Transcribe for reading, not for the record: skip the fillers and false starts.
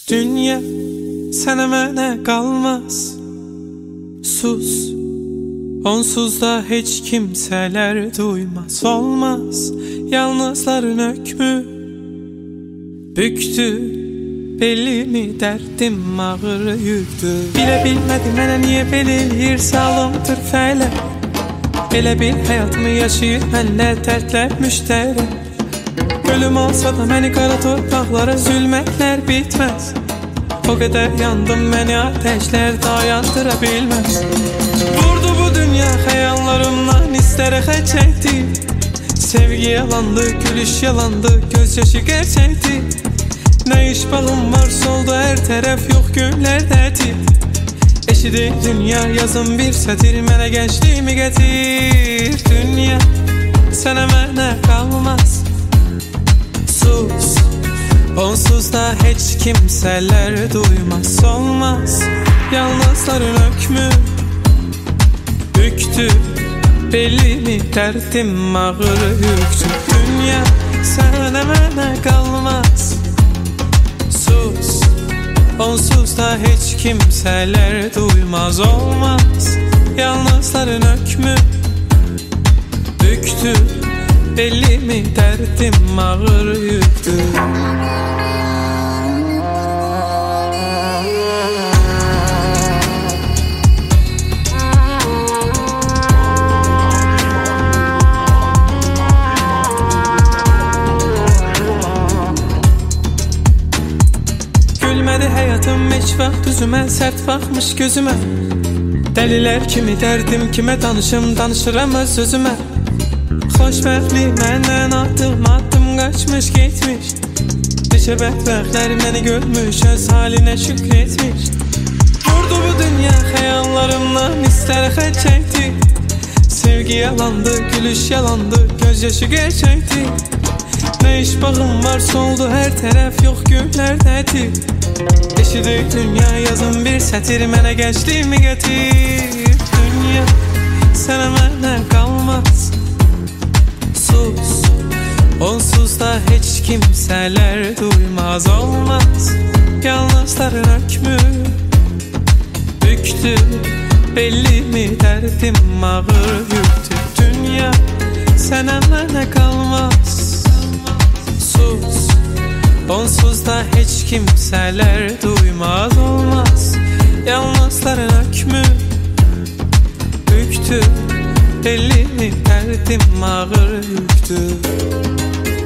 Dünya sənə mənə qalmaz. Sus, onsuz da heç kimsələr duymaz. Olmaz, yalnızların hökmü büktü belimi, dərdim ağır yüktü. Bilə bilmədim mənə niyə belə eləyir salımdır fələ. Belə bir həyatımı yaşayır mənlə dərdlər müştərək. Ölüm olsa da məni qara torpaqlara zülmətlər bitməz. O qədər yandım məni ateşlər dayandıra bilməz. Vurdu bu dünya xəyallarımdan istərəxə çəkdi. Sevgi yalandı, gülüş yalandı, göz yaşı gerçəkdi. Nə iş bağım var soldu hər tərəf, yox göylərdədir. Eşidir dünya yazın bir sətir, mənə gençliğimi getir. Dünya sənə mənə qalmaz. Sus, onsuz da heç kimsələr duymaz. Olmaz, yalnızların hökmü büktü belimi, dərdim ağır yüktü. Dünya sənə mənə qalmaz. Sus, onsuz da heç kimsələr duymaz. Olmaz, yalnızların hökmü büktü belimi, dərdim ağır yüktü. Gülmədi həyatım heç vaxt üzümə, sərt baxmış gözümə. Dəlilər kimi dərdim kimə danışım, danışıram öz sözümə. Xoşbəxtlik məndən addım addım qaçmış getmiş. Neçə bədbəxtlər məni görmüş, öz halinə şükr etmiş. Vurdu bu dünya xəyallarımdan istərəxə çəkdi. Sevgi yalandı, gülüş yalandı, göz yaşı gerçəkdi. Nə iş bağım var soldu hər tərəf, yox göylərdədir. Eşidir dünya yazın bir sətir, mənə gençliğimi getir. Dünya sənə mənə qalmaz. Sus, onsuz da heç kimsələr duymaz. Olmaz, yalnızların hökmü büktü belimi, dərdim ağır yüktü. Dünya sənə mənə qalmaz. Sus, onsuz da heç kimsələr duymaz. Olmaz, yalnızların hökmü büktü belimi, dərdim ağır yüktü.